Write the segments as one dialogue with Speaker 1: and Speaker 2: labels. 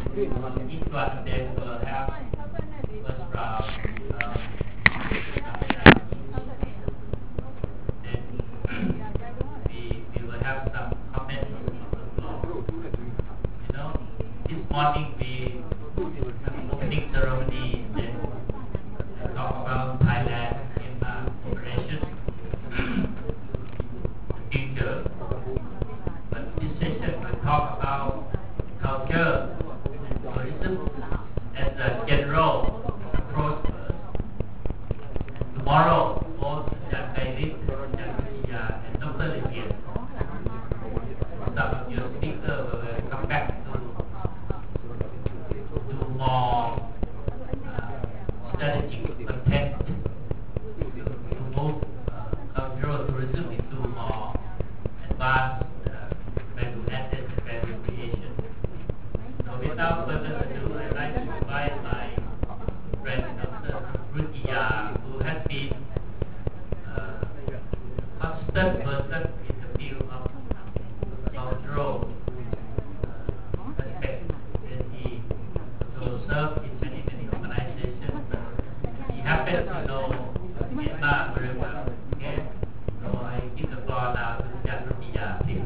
Speaker 1: Each one then will have first round, then we will have some comments on the floor. You know, this morning we have opening ceremony, then talk about Thailand in operation, the future. But this session will talk about culture and tourism as a general approach first. And tomorrow, both Jan Kairit, Jan Kuchia, and Dr. Levien, some of your speakers will come back to more strategic content to move cultural tourism into more advanced value-added and value creation. So without further ado, I'd like to invite my friend Dr. Rutia, who has been a constant person in the field of cultural aspect, and he also served in many, many organizations. He happens to know Myanmar very well. Okay? So I give the floor now to Jan Rutia, please.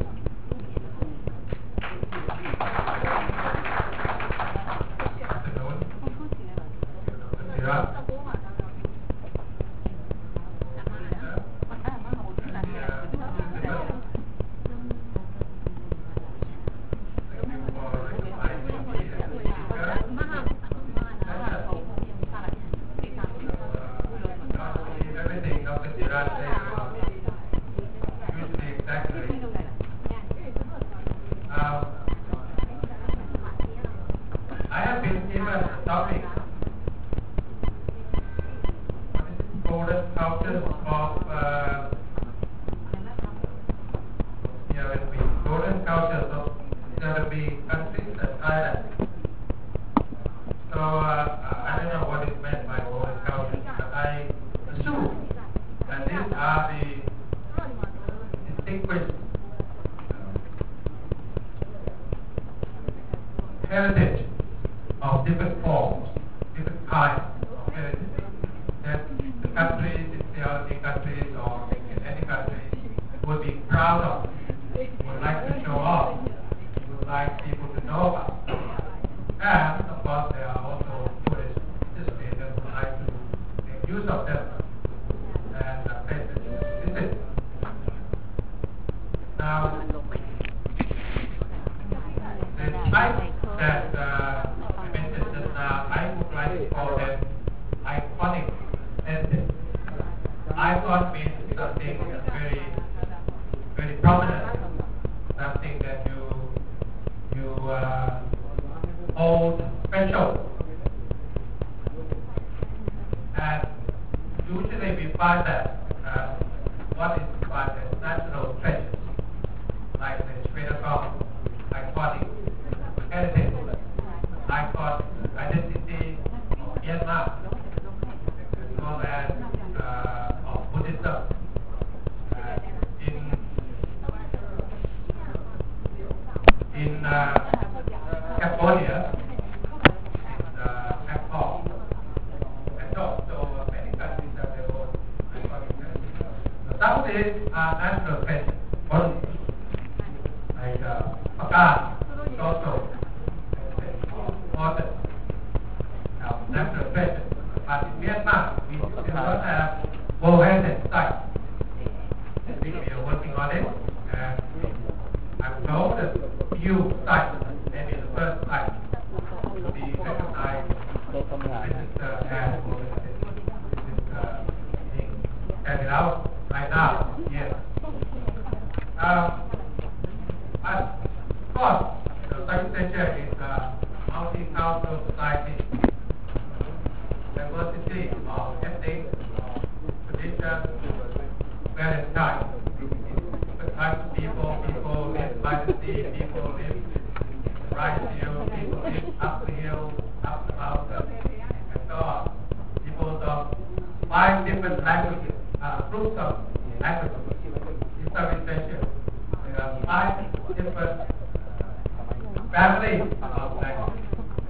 Speaker 2: I have been given a topic, golden culture of golden culture of Arabic countries and Thailand. So I don't know what is meant by golden culture, but I assume that these are the distinguished heritage of different forms, different kinds of heritage that the countries, the Arabic countries or any country would be proud of, would like to show off, would like people to know about. And of course there are also tourists participating that would like to make use of them and places to visit. Now, the type that I mentioned just now, I would like to call them iconic heritage. Icon means something very, very prominent, something that you hold special. And usually we find that what is defined as national treasures, like the Sri-Lanka iconic heritage, icon identity of Myanmar, as well as of Buddhism. In Cambodia, Angkor, and also many countries have their own iconic heritage. Some of these are national treasures only, like Pagan, Toto, important national treasure. But in Myanmar, we do not have World Heritage sites. I think we are working on it, and I'm told that few sites, maybe the first site, to be recognized, registered as World Heritage. This is being carried out right now. Yes. But of course, Southeast Asia is a multicultural society, diversity of ethnic, tradition, various types. Different types of people live by the sea, people live right hill, people live up the hill, up the mountain, and so on. People of 5 different languages, groups of languages in Southeast Asia. There are 5 different families of languages.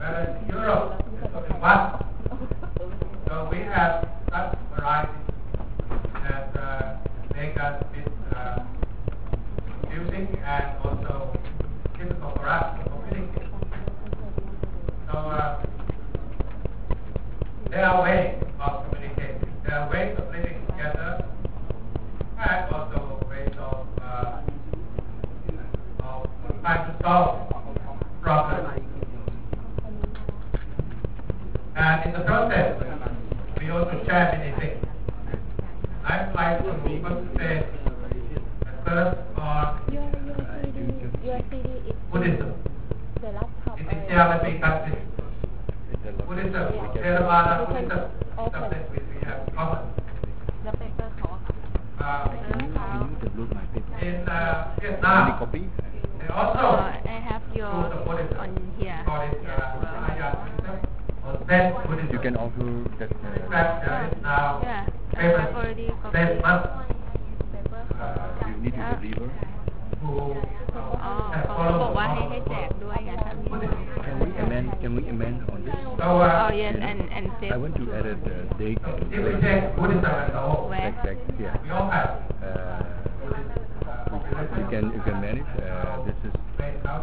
Speaker 2: whereas in Europe it's only one. So we have such variety that make us a bit confusing and also difficult for us to communicate. So there are ways of communicating. There are ways of living together, and also ways of trying to solve problems. And in the process, we also share many things. I'd like to concentrate at first on Buddhism. In India, we countries, Buddhism, Theravada, Buddhism, something which we have in common. In Vietnam, they also
Speaker 3: I have your
Speaker 2: use the Buddhism.
Speaker 3: on here.
Speaker 2: Call it Mahayana Buddhism or Zen Buddhism.
Speaker 4: You can also that
Speaker 2: In fact, there is now
Speaker 3: Yeah, I
Speaker 2: famous
Speaker 3: have already
Speaker 2: Zen
Speaker 3: copied.
Speaker 2: monk
Speaker 4: you need to deliver.
Speaker 2: who
Speaker 3: อ๋อ
Speaker 2: has
Speaker 3: เขา
Speaker 2: followed
Speaker 3: บอก
Speaker 2: the
Speaker 3: ว่าให้
Speaker 2: model
Speaker 3: แจกด้วยไงครับ
Speaker 2: Buddhism.
Speaker 4: Can we amend on this?
Speaker 2: So,
Speaker 3: Oh yes and save
Speaker 4: I want to add a date
Speaker 2: so
Speaker 4: and
Speaker 2: if we
Speaker 4: place.
Speaker 2: take Buddhism as a whole,
Speaker 3: where
Speaker 4: Exact, yeah.
Speaker 2: we all have
Speaker 4: You can manage. This is
Speaker 2: made out.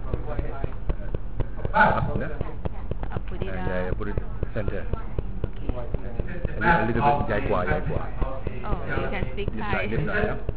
Speaker 2: But
Speaker 4: Asana,
Speaker 3: I'll put it
Speaker 4: and I
Speaker 3: up.
Speaker 4: put it center.
Speaker 2: this is the
Speaker 4: A
Speaker 2: map
Speaker 4: little
Speaker 2: of
Speaker 4: bit
Speaker 2: the
Speaker 4: Jaipur,
Speaker 2: country
Speaker 4: Jaipur.
Speaker 2: of the
Speaker 3: Oh, you can speak
Speaker 4: This
Speaker 3: Thai.
Speaker 4: side, this side. Yeah.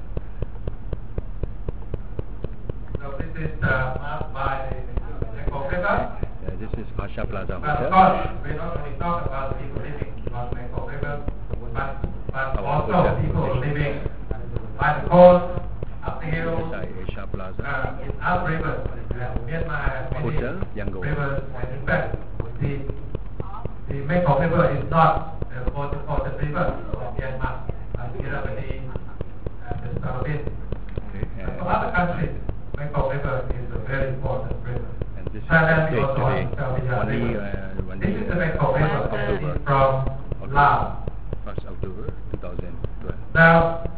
Speaker 2: So this is marked by the Echo River.
Speaker 4: This is Asha Plaza
Speaker 2: But of
Speaker 4: Hotel.
Speaker 2: course, we not only talk about people living on the Echo River, but also people living by the coast, up the
Speaker 4: This
Speaker 2: hills,
Speaker 4: side, Asia Plaza.
Speaker 2: in other rivers. Myanmar has many
Speaker 4: Hotel, Yangon.
Speaker 2: rivers, and in fact, the Mekong River is not the most important river of Myanmar. Irrawaddy and the Salabin.
Speaker 4: Okay,
Speaker 2: But for other countries, Mekong River is a very important river.
Speaker 4: and this is
Speaker 2: Thailand
Speaker 4: the date
Speaker 2: also
Speaker 4: today.
Speaker 2: has Salabia River. This is the Mekong River.
Speaker 3: October.
Speaker 2: It is from Laos.
Speaker 4: 1st October 2012.
Speaker 2: Now,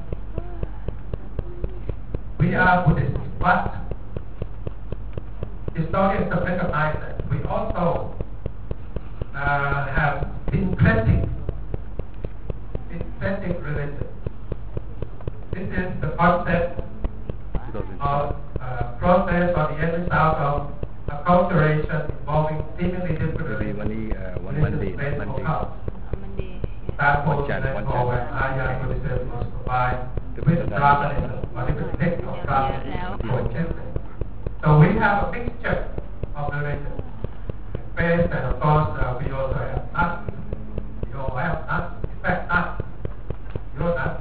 Speaker 2: we are Buddhists, but historians have recognized that we also have syncretic religion. This is the concept
Speaker 4: 2012.
Speaker 2: of process or the end result of acculturation involving seemingly different
Speaker 4: Maybe
Speaker 2: religions.
Speaker 4: one Monday,
Speaker 2: Religious-based
Speaker 4: Monday.
Speaker 2: occults.
Speaker 3: Monday
Speaker 2: That was
Speaker 4: One chant,
Speaker 2: then
Speaker 4: one
Speaker 2: called
Speaker 4: chant.
Speaker 2: when Arya Buddhism was combined with
Speaker 4: Different
Speaker 2: Brahmanism, or different sects of Brahmanism
Speaker 3: Yeah.
Speaker 2: coexisting. So we have a mixture of religions. Faith, and of course we also have nuts. You all have nuts. In fact, nuts. Your nuts.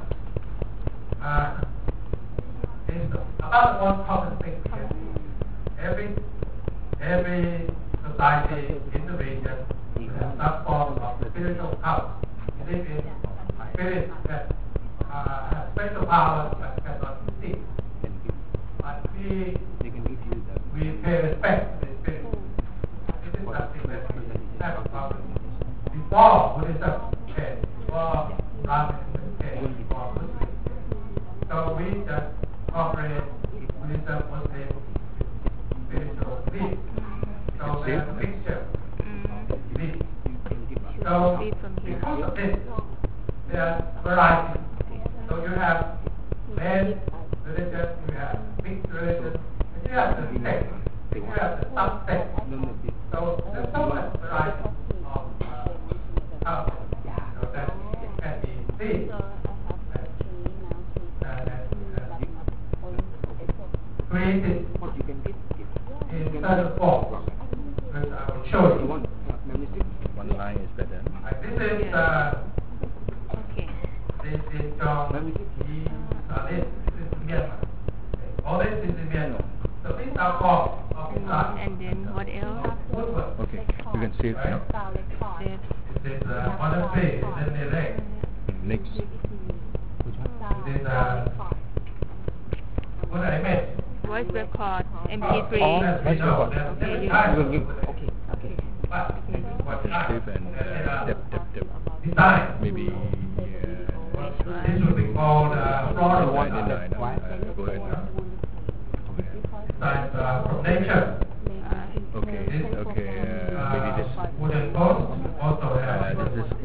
Speaker 2: Is about the most common thing here. Every society in the region has some form of spiritual cult. Believe in spirits that have special powers but cannot see. But we pay respect to the spirit. This is something that we have a problem with. Before Buddhism came, before Brahmanism came, before Muslims came. So we just operate Buddhism, Muslim, spiritual belief. So there's a mixture of belief. So
Speaker 3: read from here.
Speaker 2: because of this, there are varieties. So you have main religion, you have mixed religion, and you have the sect, you have the sub-sect. So there's so much variety of culture. So that can be seen created in certain forms, which I will show you.
Speaker 4: One line is better.
Speaker 2: This is
Speaker 3: Okay.
Speaker 2: this is from this is Myanmar. All this is in Myanmar. So these are forms of Islam.
Speaker 3: And then what else?
Speaker 2: Woodwork.
Speaker 4: Okay, you can save now.
Speaker 3: Save.
Speaker 2: This is monastery in the lake.
Speaker 4: Next.
Speaker 2: This is what I meant.
Speaker 3: Voice record. MP3.
Speaker 2: As we know, there's
Speaker 3: Okay,
Speaker 2: different
Speaker 3: you-
Speaker 2: types of woodwork. But what
Speaker 4: Save and tap.
Speaker 2: design.
Speaker 4: Maybe
Speaker 2: This would be called floral
Speaker 4: go ahead.
Speaker 2: design from nature.
Speaker 4: Okay, okay.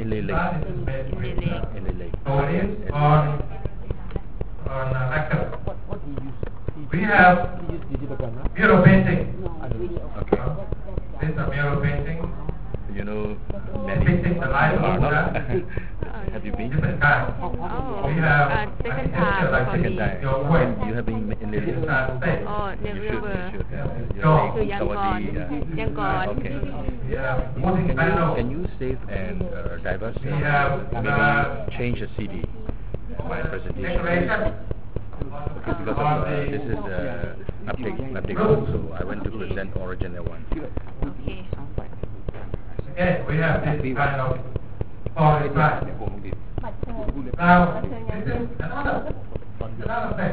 Speaker 4: Inlay Lake.
Speaker 2: That is made with,
Speaker 3: Inlay Lake.
Speaker 4: Inlay Lake.
Speaker 2: So it is on lacquer. We have mural painting.
Speaker 4: Okay.
Speaker 2: This is a mural painting.
Speaker 4: You know many.
Speaker 2: Depicting the life of
Speaker 4: Are not?
Speaker 2: Buddha.
Speaker 4: Have you been?
Speaker 2: Different kinds.
Speaker 3: Oh,
Speaker 2: We have
Speaker 3: second
Speaker 2: architecture
Speaker 3: time
Speaker 2: like
Speaker 3: for
Speaker 4: Second
Speaker 3: me.
Speaker 4: time.
Speaker 2: Your way.
Speaker 4: You have been in Inlay
Speaker 2: This is
Speaker 4: Lake.
Speaker 2: state.
Speaker 3: Oh,
Speaker 4: You should.
Speaker 3: never.
Speaker 4: You should.
Speaker 2: No.
Speaker 3: To Yangon. Yangon.
Speaker 4: Okay.
Speaker 2: We have wooden panels.
Speaker 4: Can you save and divert?
Speaker 2: We have
Speaker 4: Maybe change the CD of my presentation.
Speaker 2: decoration.
Speaker 4: Okay, because
Speaker 2: on
Speaker 4: this is Naptic, so I went to present original one.
Speaker 3: Okay.
Speaker 2: Again, we have this kind of forest line. Now, this is another thing.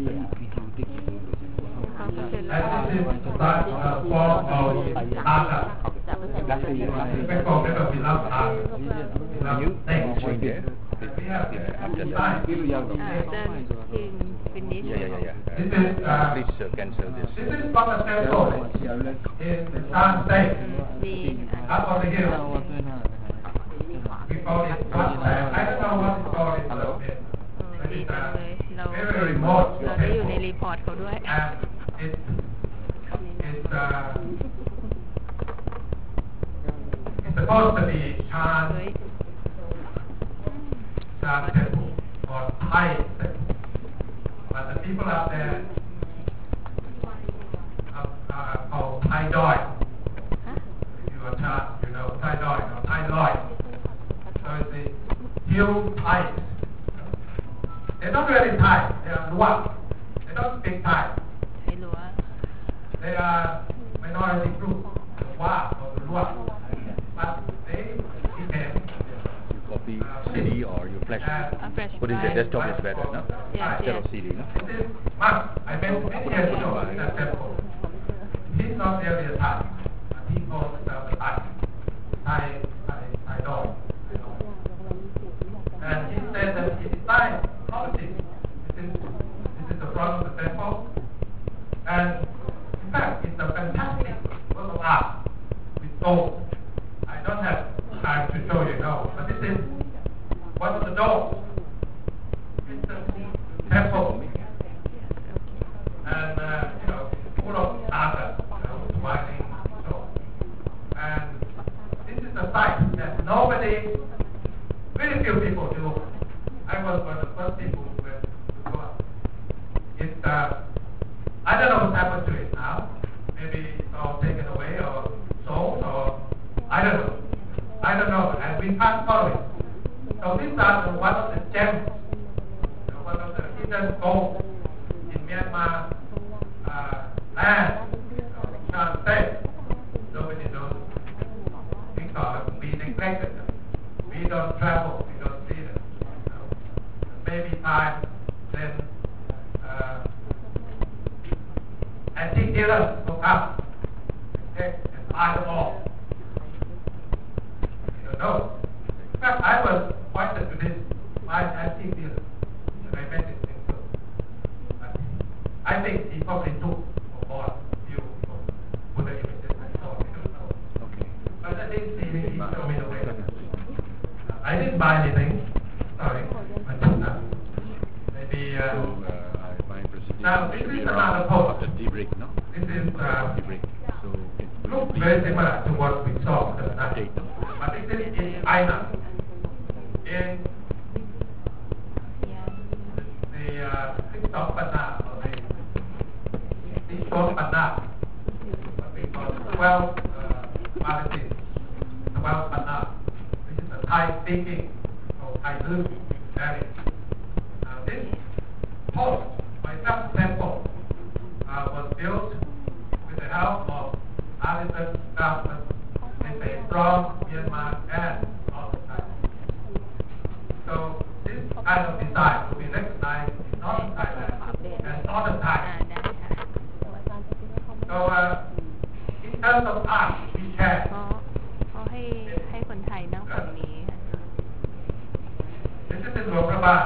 Speaker 2: And this is that form of art. We call it a beloved art. Beloved thing.
Speaker 4: Change there.
Speaker 2: We have
Speaker 4: After
Speaker 2: design.
Speaker 4: that.
Speaker 3: Then him finish.
Speaker 4: Yeah.
Speaker 2: This is,
Speaker 4: Please cancel this.
Speaker 2: This is from the temple in the Shan State,
Speaker 3: มี
Speaker 2: up on the hill. We call it Shan State. I don't know what it's called in Vietnam.
Speaker 3: ดีจังเลยเรา
Speaker 2: Very remote
Speaker 3: เราได้อยู่ในรีพอร์ตเขาด้วย
Speaker 2: and it's supposed to be Shan
Speaker 3: เฮ้ย
Speaker 2: temple or Thai temple. But the people out there are called Thai Doi.
Speaker 3: ฮะ
Speaker 2: If you are Chan, you know Thai Doi or Thai Loi. So it's the hill Thai. They're not really Thai. They are Luo. They don't speak Thai.
Speaker 3: ใช้รั้ว
Speaker 2: They are minority group, the Wa or the Luo. But they became
Speaker 4: You copy CD or you flash.
Speaker 3: a fresh
Speaker 4: What is it? Desktop is better, no?
Speaker 3: Yes,
Speaker 4: Instead
Speaker 3: yes.
Speaker 4: of CD, no?
Speaker 2: This is monk. I met many years ago in that temple. He's not really a Thai, but he calls himself a Thai. Thai dog. And he said that he designed politics. This is the front of the temple. And in fact, it's a fantastic work of art with gold. I don't have time to show you now, but this is one of the doors. It's a temple. And, full of art, smiling, so. And this is a site that nobody, very few people do. I was one of the first people who went to go up. It's, I don't know what's happened to it now. Maybe it's all taken away or sold or, I don't know. And we can't follow it. So these are one of the gems, one of the hidden gold in Myanmar land, Shan State. Nobody knows because we neglected them. We don't travel, we don't see them. Maybe time then antique dealers will come and take and buy them all. You don't know. In fact, I was pointed to this by antique dealer. And I met it in Seoul. I think he probably took or bought a few Buddha images and so on. We don't know.
Speaker 4: Okay.
Speaker 2: But I think he showed me the way. I didn't buy anything. Sorry. Maybe.
Speaker 4: My presentation
Speaker 2: Now, this
Speaker 4: should be
Speaker 2: is
Speaker 4: around
Speaker 2: another post.
Speaker 4: after tea break, no?
Speaker 2: This is
Speaker 4: Tea break. So it will
Speaker 2: looks
Speaker 4: be
Speaker 2: very similar to what we saw the other night.
Speaker 4: update, no?
Speaker 2: But this is in China. In the TikTok Panna, or the TikTok Panna, what we call 12 qualities, 12 Panna. This is a Thai speaking or Thai living area. Now this post, my temple, was built with the help of artisan craftsmen from Myanmar and North Thailand. So this kind of design will be recognized in Northern Thailand and Northern Thailand. So in terms of art, we share.
Speaker 3: เขาให้คนไทยนั่งฝั่งนี้
Speaker 2: This is in Luang Prabhat.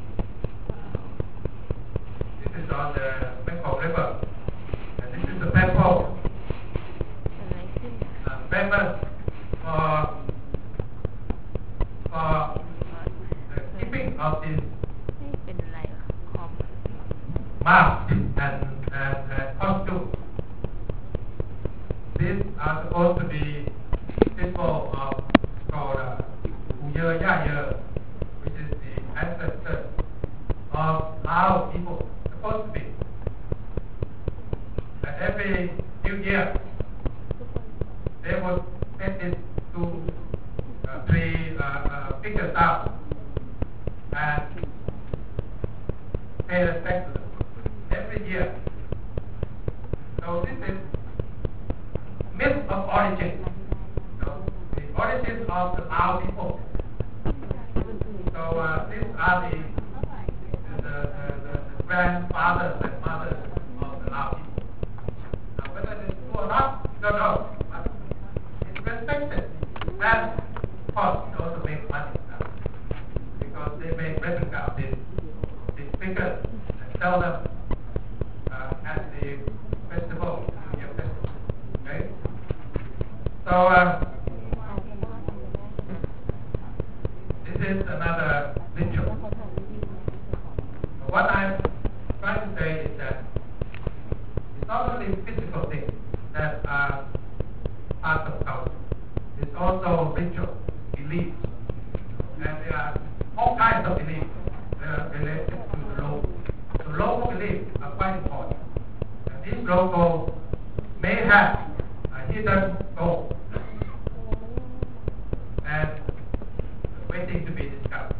Speaker 2: This is on the Mekong River. And this is the temple.
Speaker 3: อะไรขึ้น
Speaker 2: Famous for these are supposed to be symbol of called Uye Yaye, which is the ancestors of how people supposed to be. And every new year, they would take these three figures out and pay respect to them every year. So this is myth of origin. The origin of the Lao people. So these are the grandfathers and mothers of the Lao people. Now whether it is true or not, we don't know. But it's respected. And of course it also makes money now. Because they make replica of these figures and sell them at the festival, New Year festival. Okay? So this is another ritual. What I'm trying to say is that it's not only physical things that are part of culture. It's also ritual, beliefs. And there are all kinds of beliefs that are related to the local. So local beliefs are quite important. And these local may have a hidden goal and waiting to be discovered.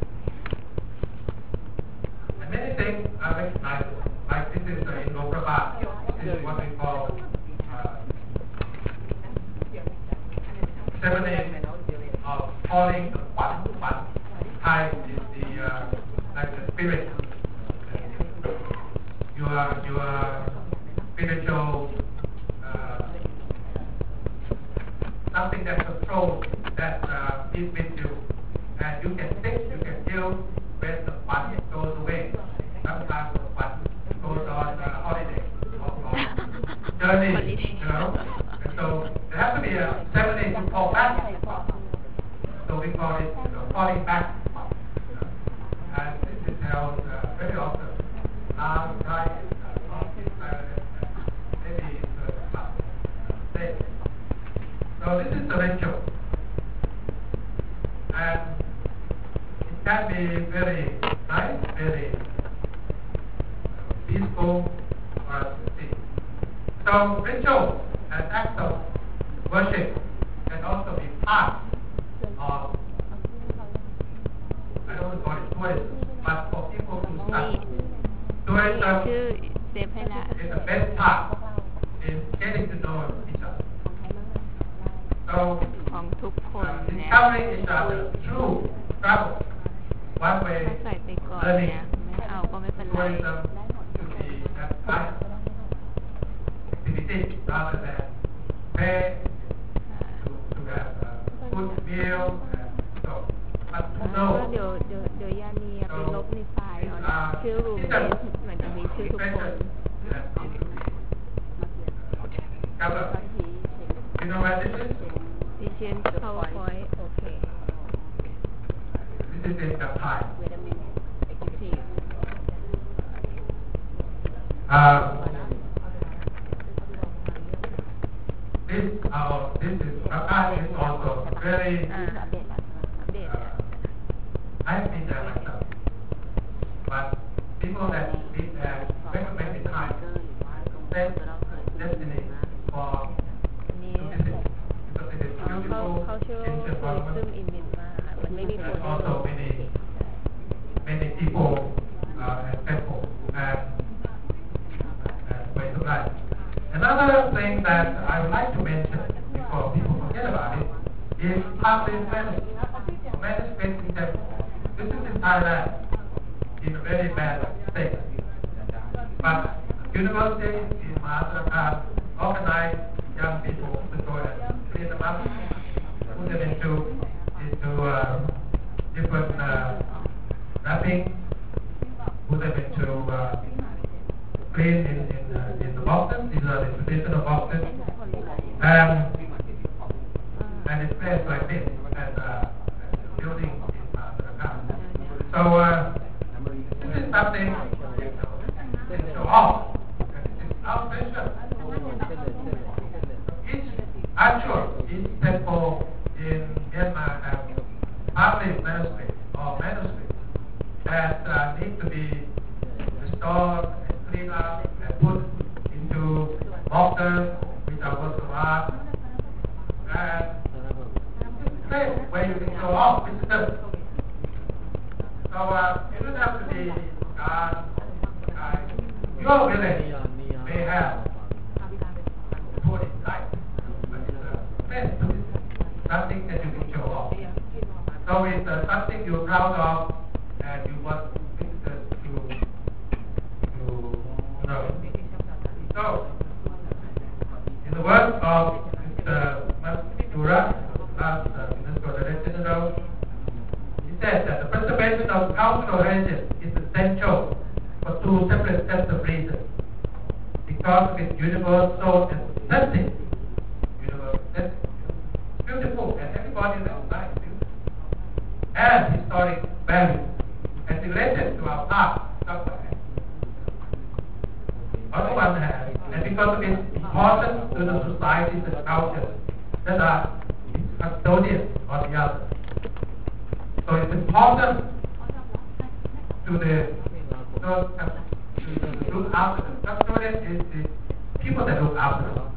Speaker 2: And many things are recognized, like this is in Loprabhat. This is what we call ceremony of calling the Fan. Thai is the like the spirit. Your spiritual something that controls that is with you, and you can think, you can feel when the fun goes away. Sometimes the fun goes on holiday or on journey, and so there has to be a ceremony to call back. So we call it calling back. And this is held very often. Thai, maybe state. So this is the ritual. And it can be very nice, very peaceful for us to see. So rituals and acts of worship can also be part of, I don't want to call it tourism, but for people to study. Tourism is the best part in getting to know each other. So,
Speaker 3: ของทุกคนเนี่ย
Speaker 2: discovering each other through travel. One way
Speaker 3: ใส่ไปก่อน
Speaker 2: learning
Speaker 3: เนี่ยไม่เอาก็ไม่เป็นไร
Speaker 2: tourism to be that kind of activity rather than pay to have a good meal and so. But to
Speaker 3: ก็
Speaker 2: know
Speaker 3: เดี๋ยวย่านีไปลบในไฟล์เอานะชื่อรูมเมทเหมือนจะมีชื่อทุกคน
Speaker 2: cover. You know where this is?
Speaker 3: ดิเชนเข้าพอยต์โอเค
Speaker 2: This is in Japan. This is Japan is also very.
Speaker 3: อัปเดต
Speaker 2: I've been there myself, but people that live there recommend it high. Set destiny for
Speaker 3: นี่
Speaker 2: to visit because it is
Speaker 3: เขา
Speaker 2: beautiful,
Speaker 3: เชื่อว่า
Speaker 2: ancient
Speaker 3: คือซึม
Speaker 2: monument.
Speaker 3: อินมินมามันไม่มีคน
Speaker 2: And also many people and temple and way to life. Another thing that I would like to mention before people forget about it is Pathway Venice. Venice Facing Temple. This is in Thailand in a very bad state. But university in Maharashtra organized young people to go and clean them up, put them into different wrapping, put them into clean in the boxes. These are the traditional boxes, and it's placed like this as a building in Maharashtra. So this is something to show off. And this is our treasure. Each I'm sure each temple in Myanmar have partly manuscripts or manuscripts that need to be restored and cleaned up and put into boxes which are works of art. And place where you can show off visitors. So you don't have to be your village may have tourist sites, but it's a place to visit, something that you can show off. So it's something you're proud of and you want visitors to know. So, in the words of Mr. Mastura, last UNESCO Director General, he said that the preservation of cultural heritage is essential for two separate sets of reasons. Because of its universal aesthetic, beautiful, and everybody knows that it's beautiful, and historic value, and related to our past somewhere. On the one hand, and because of its importance to the societies and cultures that are its custodians on the other. So it's important to look after them. Custodian is the people that look after them.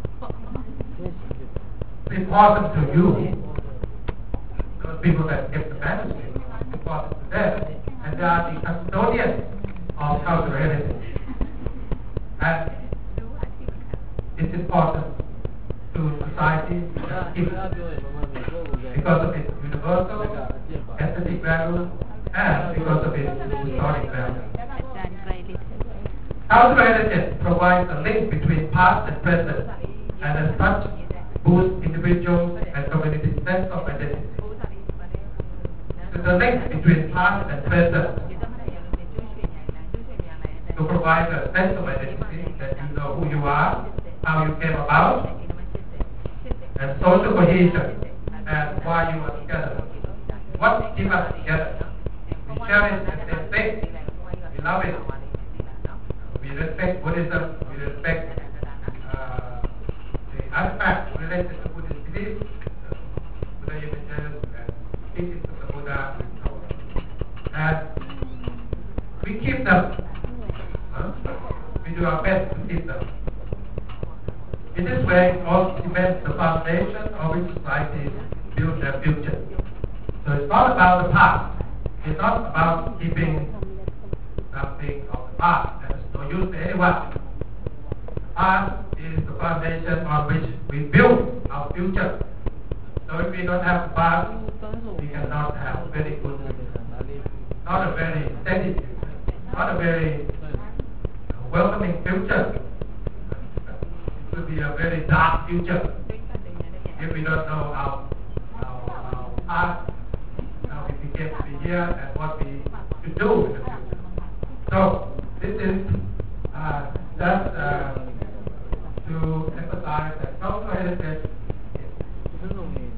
Speaker 2: It's important to you, those people that get the manuscript. It's important to them. And they are the custodians of cultural heritage. And it's important to society because of its universal aesthetic value and because of its historic value. Cultural heritage provides a link between past and present, and as such boosts individuals and communities' sense of identity. So the link between past and present to provide a sense of identity, that you know who you are, how you came about, and social cohesion, and why you are together. What keeps us together? We cherish the same thing. We love it. We respect Buddhism. We respect the aspects related to Buddhist beliefs, Buddha images, and teachings of the Buddha, and so on. And we keep them. We do our best to keep them. In this way, it also cements the foundation on which societies build their future. So it's not about the past. It's not about keeping something of the past that is no use to anyone. The past is the foundation on which we build our future. So if we don't have the past, we cannot have a very good future. Not a very steady future. Not a very welcoming future. It will be a very dark future if we don't know our past, how we became to be here, and what we should do in the future. So this is just to emphasize that cultural heritage is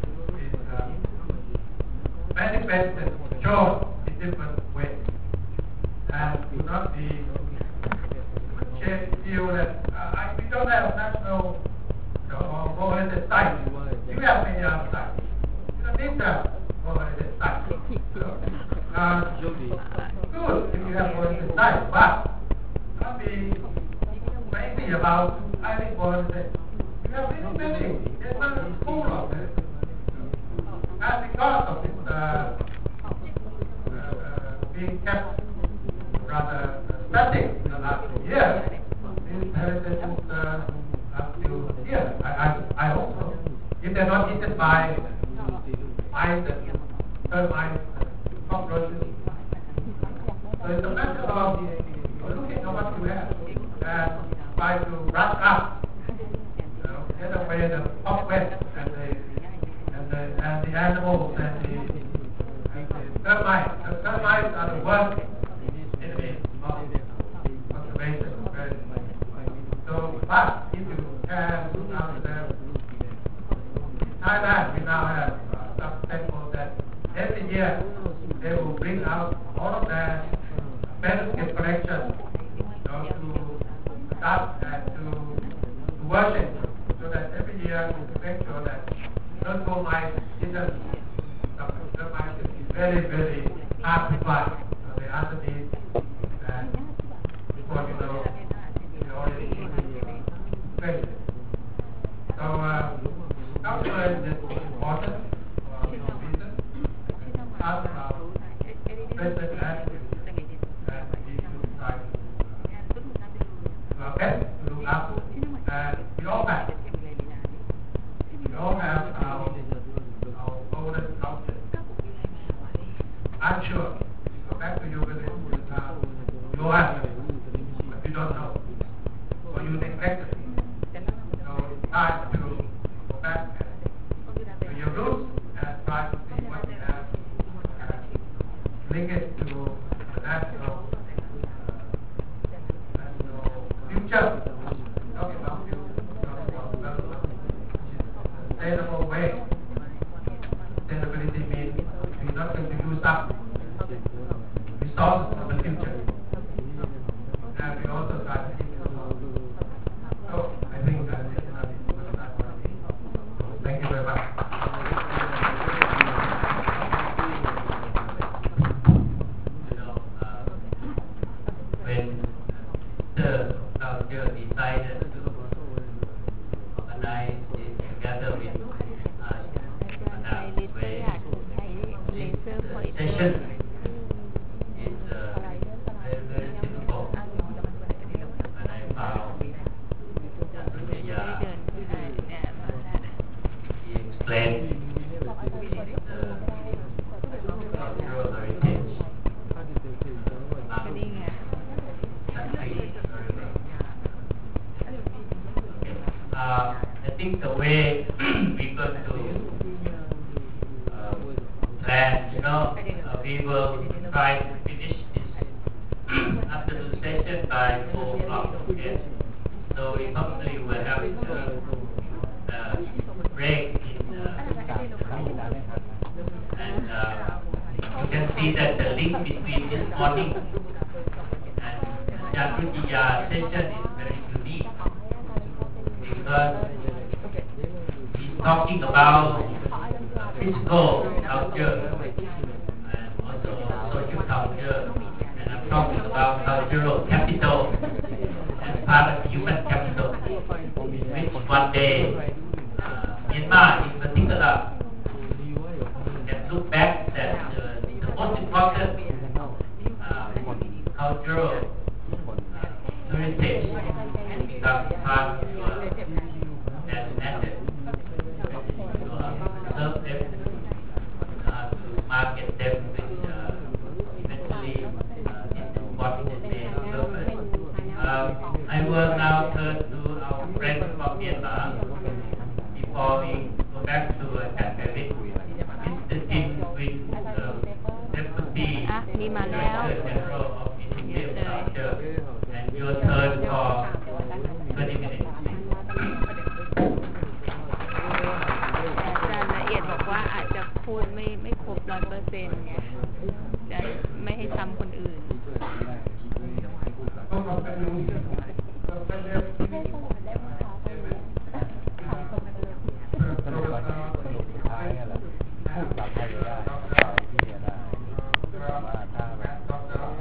Speaker 2: manifested, shown in different ways, and do not be feel that we don't have national or World Heritage sites. You have many other sites. You don't need to have World Heritage sites. Good if you have World Heritage sites, but don't be crazy about having World Heritage. You have many. There's not full of it. And because of this being kept rather static in the last few years, this heritage is up to here. I hope so. If they're not eaten by mice and termites and cockroaches. So it's a matter of looking at what you have and try to brush up, get away the cobwebs and the animals and the termites. The termites are the worst enemy of conservation. So, but if you can look after them, in Thailand we now have some temples that every year they will bring out all of their manuscript collection to start and to worship so that every year to make sure that local mine isn't the mine is very, very hard to find. So they underneath, and before you know, you already face it. So calculation is important for business. Ask about business attitude, and we should try to do our best to look up. And we all have our golden culture. I'm sure if you go back to your village, you have it, but you don't know, or you neglect it. So it's time to go back to your roots and try to see what you have and link it to the national future. Talking about future, talking about development, sustainable way. Sustainability means we're not going to use up resources of the future. And we also try to keep it low. So I think that is enough. Thank you very much.
Speaker 1: When the culture decided to organize this together with Madam Wei, this session is very, very difficult. And I found Jasunya, he explained the cultural heritage I think the way we're going to plan, we will try to finish this afternoon session by 4 o'clock. Okay? So we hopefully will have a break in and you can see that the link between this morning and Jasunya session is very unique, because he's talking about physical culture and also social culture, and I'm talking about cultural capital as part of human capital, which one day Myanmar in particular can look back that the most important cultural heritage become part of your asset. Serve them to market them with eventually what is their purpose. I will now turn to our friends from Myanmar before we go back to Canberra. Mr. Kim with Deputy Director General of Institute of Culture, and your turn for 20 minutes.
Speaker 3: อาจารย์ละเอียดบอกว่าอาจจะพูดไม่ครบ100%ไงจะไม่ให้ซ้ำคนอื่น
Speaker 2: สรุปสุดท้ายเนี่ยแหละพูดกลับไปได้